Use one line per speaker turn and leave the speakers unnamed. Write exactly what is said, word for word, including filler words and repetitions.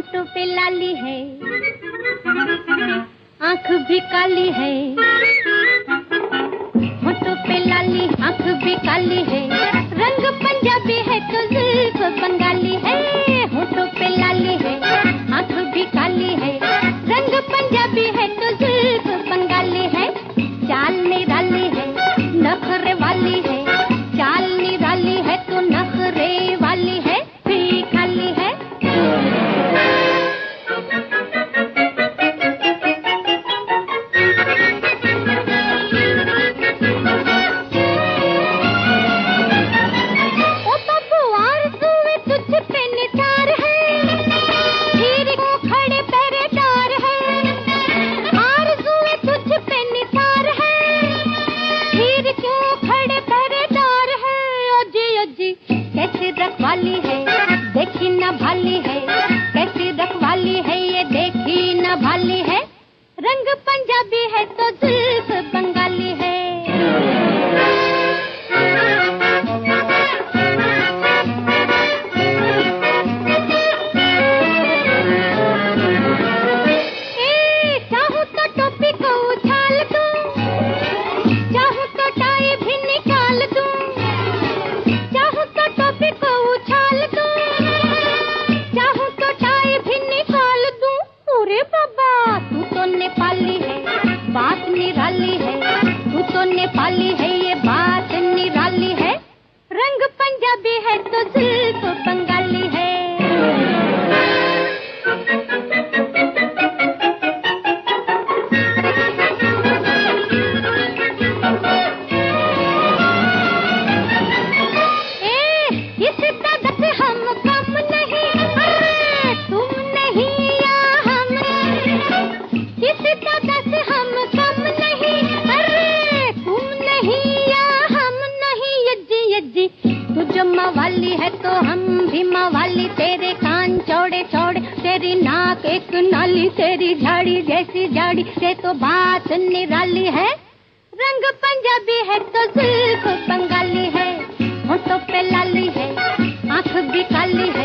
होठों पे लाली है, आँख भी काली है। होठों पे लाली, आँख भी काली है, रंग पंजाबी है तो जुल्फ बंगाली है। होठों पे लाली है, आँख भी काली है, रंग पंजाबी है तो जुल्फ बंगाली है। चाल निराली है, नखरे वाली है, चाल निराली है तो नखरे वाली है, भी खाली है। ओ बाबू आरज़ू तुझ पे निसार है, हीर को खड़े पहरेदार है। आरज़ू तुझ पे निसार है, हीर क्यों खड़े पहरेदार है। ओ जी ओ जी कैसी रखवाली है, देखी न भाली है, कैसी रखवाली है ये देखी न भाली है। रंग पंजाबी है तो जुल्फ बंगाली है। ए चाहूं तो टोपी को उछाल दूं, चाहूं तो टाई भी निकाल दूं, चाहूं तो टोपी को उछाल दूं, चाहूं तो टाई भी निकाल दूं। अरे बाबा तू तो नेपाली है, बात निराली है, तू तो नेपाली है ये बात निराली है। रंग पंजाबी है तो जुल्फ बंगाली है। ए इस दादा से हम कम नहीं, अरे तुम नहीं या हम। इस दादा से हम कम नहीं, अरे तुम नहीं या हम नहीं। यज्जी यज्जी तू जो मवाली है तो हम भी मवाली। तेरे कान चौड़े चौड़े, तेरी नाक एक नाली, तेरी झाड़ी जैसी झाड़ी से तो बात निराली है। रंग पंजाबी है तो जुल्फ बंगाली है। होठों पे लाली है, आँख भी काली है,